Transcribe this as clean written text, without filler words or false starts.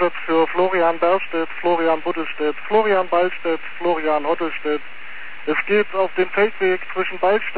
Einsatz für Florian Berstedt, Florian Buttelstedt, Florian Ballstedt, Florian Hottelstedt. Es geht auf dem Feldweg zwischen Ballstedt